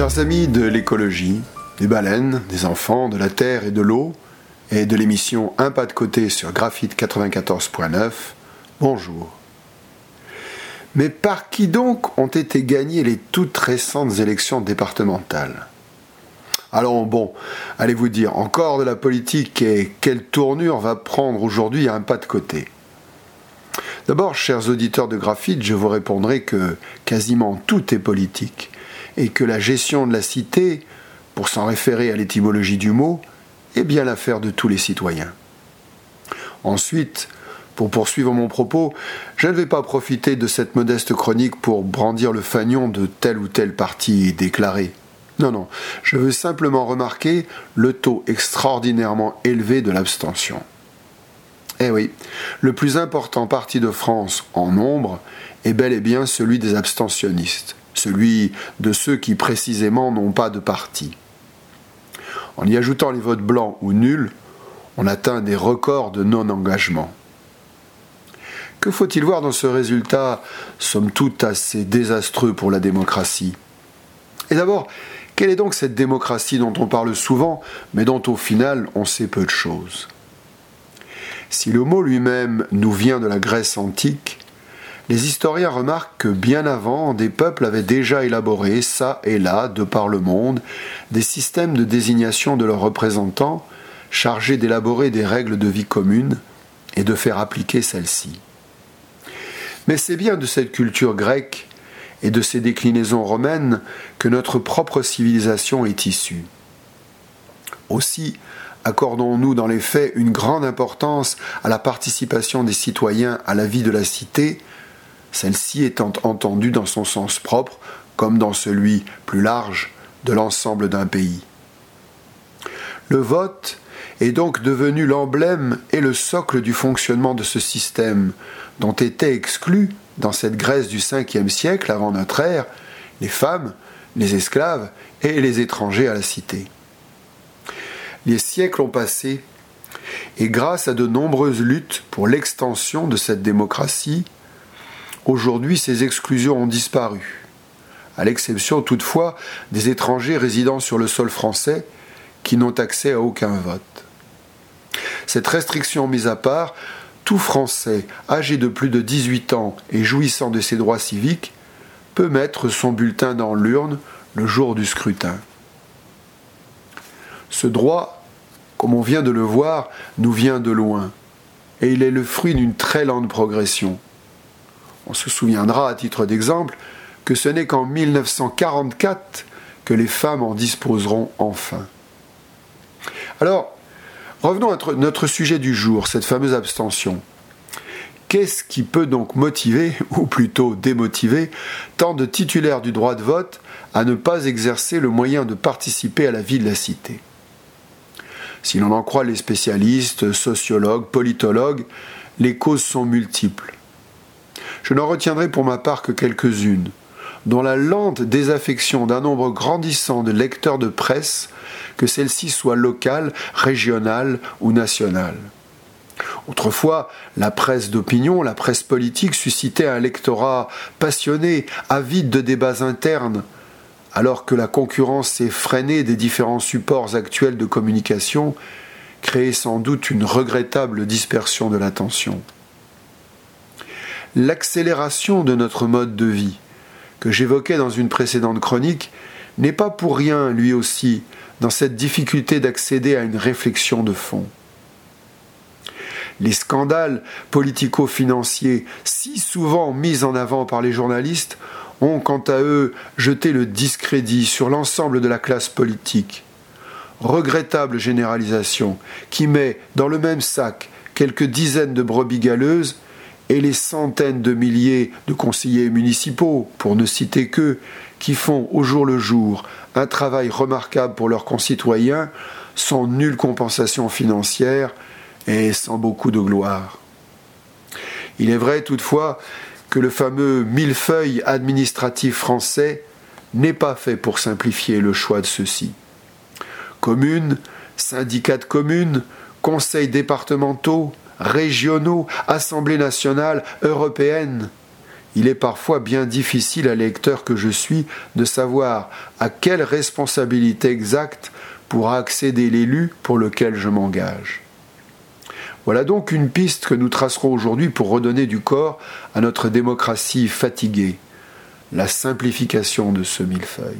Chers amis de l'écologie, des baleines, des enfants, de la terre et de l'eau, et de l'émission Un pas de côté sur Graphite 94.9, bonjour. Mais par qui donc ont été gagnées les toutes récentes élections départementales ? Alors bon, allez vous dire, encore de la politique et quelle tournure va prendre aujourd'hui Un pas de côté ? D'abord, chers auditeurs de Graphite, je vous répondrai que quasiment tout est politique et que la gestion de la cité, pour s'en référer à l'étymologie du mot, est bien l'affaire de tous les citoyens. Ensuite, pour poursuivre mon propos, je ne vais pas profiter de cette modeste chronique pour brandir le fanion de tel ou tel parti déclaré. Non, je veux simplement remarquer le taux extraordinairement élevé de l'abstention. Eh oui, le plus important parti de France en nombre est bel et bien celui des abstentionnistes, celui de ceux qui précisément n'ont pas de parti. En y ajoutant les votes blancs ou nuls, on atteint des records de non-engagement. Que faut-il voir dans ce résultat, somme toute assez désastreux pour la démocratie ? Et d'abord, quelle est donc cette démocratie dont on parle souvent, mais dont au final on sait peu de choses ? Si le mot lui-même nous vient de la Grèce antique, les historiens remarquent que bien avant, des peuples avaient déjà élaboré, ça et là, de par le monde, des systèmes de désignation de leurs représentants chargés d'élaborer des règles de vie communes et de faire appliquer celles-ci. Mais c'est bien de cette culture grecque et de ses déclinaisons romaines que notre propre civilisation est issue. Aussi, accordons-nous dans les faits une grande importance à la participation des citoyens à la vie de la cité, celle-ci étant entendue dans son sens propre, comme dans celui plus large de l'ensemble d'un pays. Le vote est donc devenu l'emblème et le socle du fonctionnement de ce système, dont étaient exclus, dans cette Grèce du 5e siècle avant notre ère, les femmes, les esclaves et les étrangers à la cité. Les siècles ont passé, et grâce à de nombreuses luttes pour l'extension de cette démocratie, aujourd'hui ces exclusions ont disparu, à l'exception toutefois des étrangers résidant sur le sol français qui n'ont accès à aucun vote. Cette restriction mise à part, tout Français âgé de plus de 18 ans et jouissant de ses droits civiques peut mettre son bulletin dans l'urne le jour du scrutin. Ce droit, comme on vient de le voir, nous vient de loin, et il est le fruit d'une très lente progression. On se souviendra, à titre d'exemple, que ce n'est qu'en 1944 que les femmes en disposeront enfin. Alors, revenons à notre sujet du jour, cette fameuse abstention. Qu'est-ce qui peut donc motiver, ou plutôt démotiver, tant de titulaires du droit de vote à ne pas exercer le moyen de participer à la vie de la cité ? Si l'on en croit les spécialistes, sociologues, politologues, les causes sont multiples. Je n'en retiendrai pour ma part que quelques-unes, dont la lente désaffection d'un nombre grandissant de lecteurs de presse, que celle-ci soit locale, régionale ou nationale. Autrefois, la presse d'opinion, la presse politique suscitait un lectorat passionné, avide de débats internes, alors que la concurrence effrénée des différents supports actuels de communication créait sans doute une regrettable dispersion de l'attention. L'accélération de notre mode de vie, que j'évoquais dans une précédente chronique, n'est pas pour rien, lui aussi, dans cette difficulté d'accéder à une réflexion de fond. Les scandales politico-financiers, si souvent mis en avant par les journalistes, ont quant à eux jeté le discrédit sur l'ensemble de la classe politique. Regrettable généralisation qui met dans le même sac quelques dizaines de brebis galeuses et les centaines de milliers de conseillers municipaux, pour ne citer qu'eux, qui font au jour le jour un travail remarquable pour leurs concitoyens sans nulle compensation financière et sans beaucoup de gloire. Il est vrai toutefois que le fameux millefeuille administratif français n'est pas fait pour simplifier le choix de ceux-ci. Communes, syndicats de communes, conseils départementaux, régionaux, assemblées nationales, européennes, il est parfois bien difficile à l'électeur que je suis de savoir à quelle responsabilité exacte pourra accéder l'élu pour lequel je m'engage. Voilà donc une piste que nous tracerons aujourd'hui pour redonner du corps à notre démocratie fatiguée, la simplification de ce millefeuille.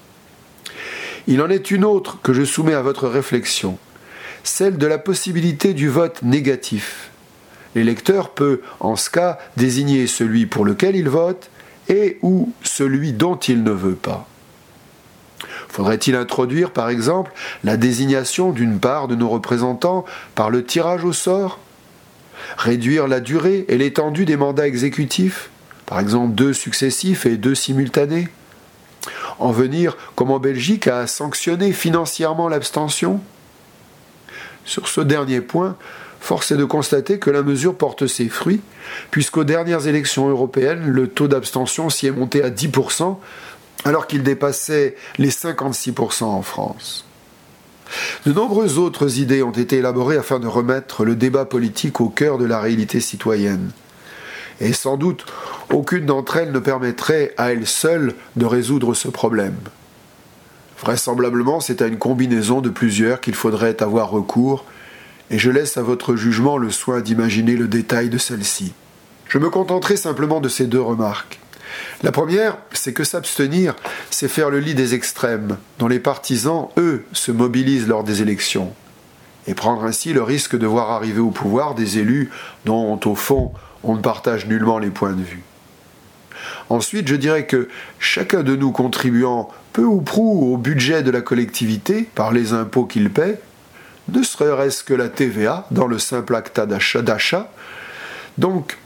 Il en est une autre que je soumets à votre réflexion, celle de la possibilité du vote négatif. L'électeur peut, en ce cas, désigner celui pour lequel il vote et ou celui dont il ne veut pas. Faudrait-il introduire, par exemple, la désignation d'une part de nos représentants par le tirage au sort ? Réduire la durée et l'étendue des mandats exécutifs, par exemple 2 successifs et 2 simultanés ? En venir, comme en Belgique, à sanctionner financièrement l'abstention ? Sur ce dernier point, force est de constater que la mesure porte ses fruits, puisqu'aux dernières élections européennes, le taux d'abstention s'y est monté à 10%, alors qu'il dépassait les 56% en France. De nombreuses autres idées ont été élaborées afin de remettre le débat politique au cœur de la réalité citoyenne. Et sans doute, aucune d'entre elles ne permettrait à elle seule de résoudre ce problème. Vraisemblablement, c'est à une combinaison de plusieurs qu'il faudrait avoir recours, et je laisse à votre jugement le soin d'imaginer le détail de celle-ci. Je me contenterai simplement de ces 2 remarques. La première, c'est que s'abstenir, c'est faire le lit des extrêmes, dont les partisans, eux, se mobilisent lors des élections, et prendre ainsi le risque de voir arriver au pouvoir des élus dont, au fond, on ne partage nullement les points de vue. Ensuite, je dirais que chacun de nous contribuant peu ou prou au budget de la collectivité par les impôts qu'il paie, ne serait-ce que la TVA dans le simple acte d'achat. Donc,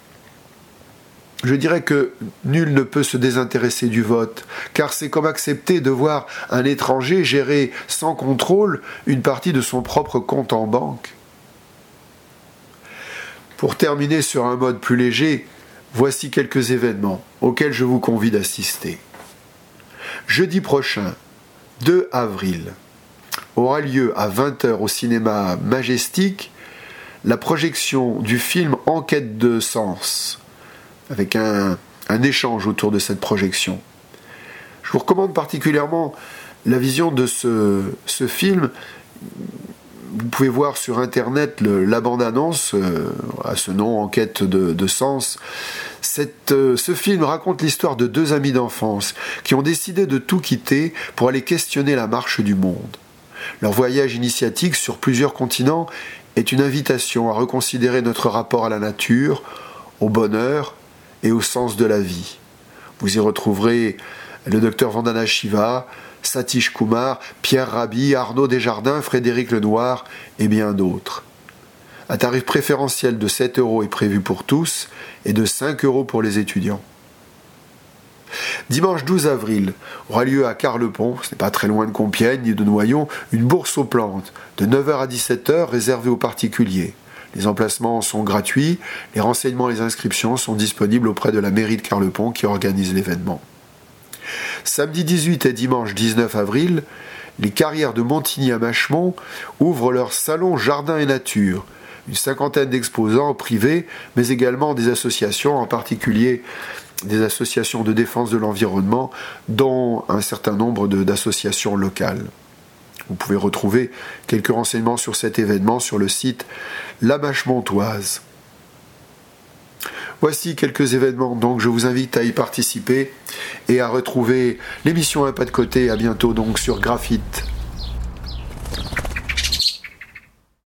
je dirais que nul ne peut se désintéresser du vote, car c'est comme accepter de voir un étranger gérer sans contrôle une partie de son propre compte en banque. Pour terminer sur un mode plus léger, voici quelques événements auxquels je vous convie d'assister. Jeudi prochain, 2 avril, aura lieu à 20h au cinéma Majestic la projection du film Enquête de sens, avec un échange autour de cette projection. Je vous recommande particulièrement la vision de ce film. Vous pouvez voir sur internet la bande-annonce à ce nom, Enquête de sens. Ce film raconte l'histoire de 2 amis d'enfance qui ont décidé de tout quitter pour aller questionner la marche du monde. Leur voyage initiatique sur plusieurs continents est une invitation à reconsidérer notre rapport à la nature, au bonheur et au sens de la vie. Vous y retrouverez le docteur Vandana Shiva, Satish Kumar, Pierre Rabhi, Arnaud Desjardins, Frédéric Lenoir et bien d'autres. Un tarif préférentiel de 7 € est prévu pour tous et de 5 € pour les étudiants. Dimanche 12 avril aura lieu à Carlepont, ce n'est pas très loin de Compiègne ni de Noyon, une bourse aux plantes de 9h à 17h réservée aux particuliers. Les emplacements sont gratuits, les renseignements et les inscriptions sont disponibles auprès de la mairie de Carlepont qui organise l'événement. Samedi 18 et dimanche 19 avril, les carrières de Montigny à Machemont ouvrent leur salon Jardin et Nature. Une 50aine d'exposants privés, mais également des associations, en particulier des associations de défense de l'environnement, dont un certain nombre d'associations locales. Vous pouvez retrouver quelques renseignements sur cet événement sur le site La Mâche-Montoise. Voici quelques événements, donc je vous invite à y participer et à retrouver l'émission Un pas de côté. À bientôt donc sur Graphite.